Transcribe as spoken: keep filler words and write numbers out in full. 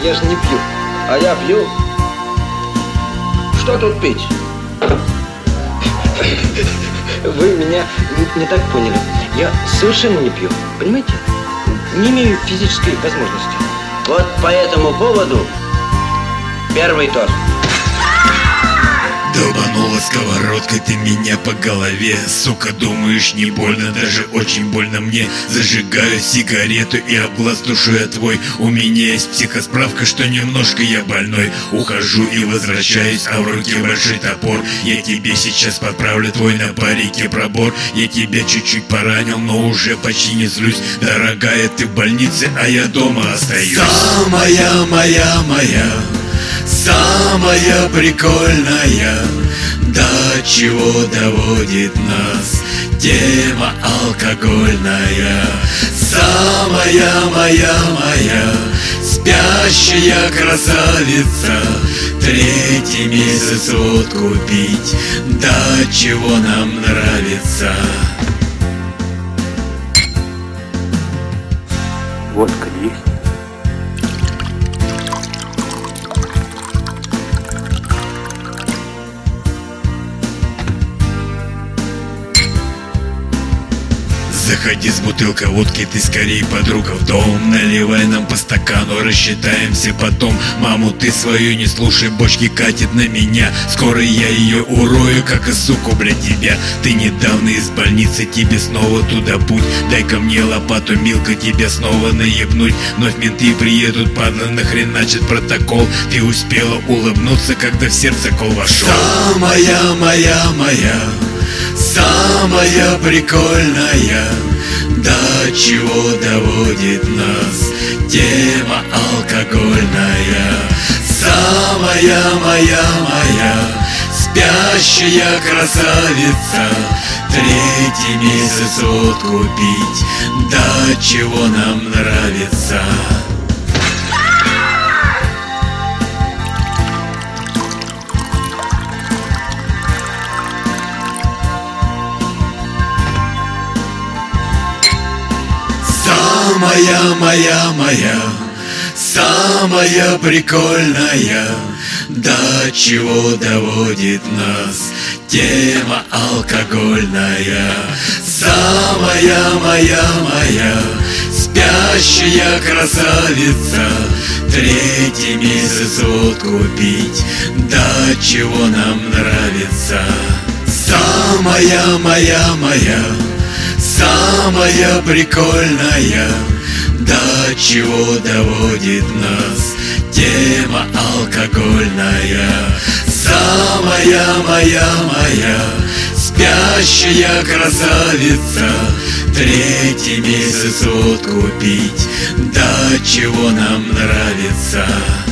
Я же не пью. А я пью. Что тут пить? Вы меня не так поняли. Я совершенно не пью, понимаете? Не имею физической возможности. Вот по этому поводу первый тост. Долбанула сковородкой ты меня по голове. Сука, думаешь, не больно, даже очень больно мне. Зажигаю сигарету и об глаз тушу я твой. У меня есть психосправка, что немножко я больной. Ухожу и возвращаюсь, а в руке большой топор. Я тебе сейчас подправлю твой на парике пробор. Я тебя чуть-чуть поранил, но уже почти не злюсь. Дорогая, ты в больнице, а я дома остаюсь. Самая моя моя, самая прикольная, до чего доводит нас тема алкогольная. Самая моя моя, спящая красавица, третий месяц водку пить, до чего нам нравится. Водка есть? Заходи с бутылкой водки, ты скорее, подруга, в дом. Наливай нам по стакану, рассчитаемся потом. Маму ты свою не слушай, бочки катит на меня. Скоро я ее урою, как и суку, блядь, тебя. Ты недавно из больницы, тебе снова туда путь. Дай-ка мне лопату, Милка, тебя снова наебнуть. Вновь менты приедут, падла, нахреначит протокол. Ты успела улыбнуться, когда в сердце кол вошел. Самая моя моя, самая прикольная, до чего доводит нас тема алкогольная. Самая моя моя, спящая красавица, третий месяц водку пить, до чего нам нравится. Самая моя моя, самая прикольная, до чего доводит нас тема алкогольная. Самая моя моя, спящая красавица, третий месяц водку пить, до чего нам нравится. Самая моя моя, самая прикольная, до чего доводит нас тема алкогольная. Самая моя моя, спящая красавица, третий месяц водку пить, до чего нам нравится.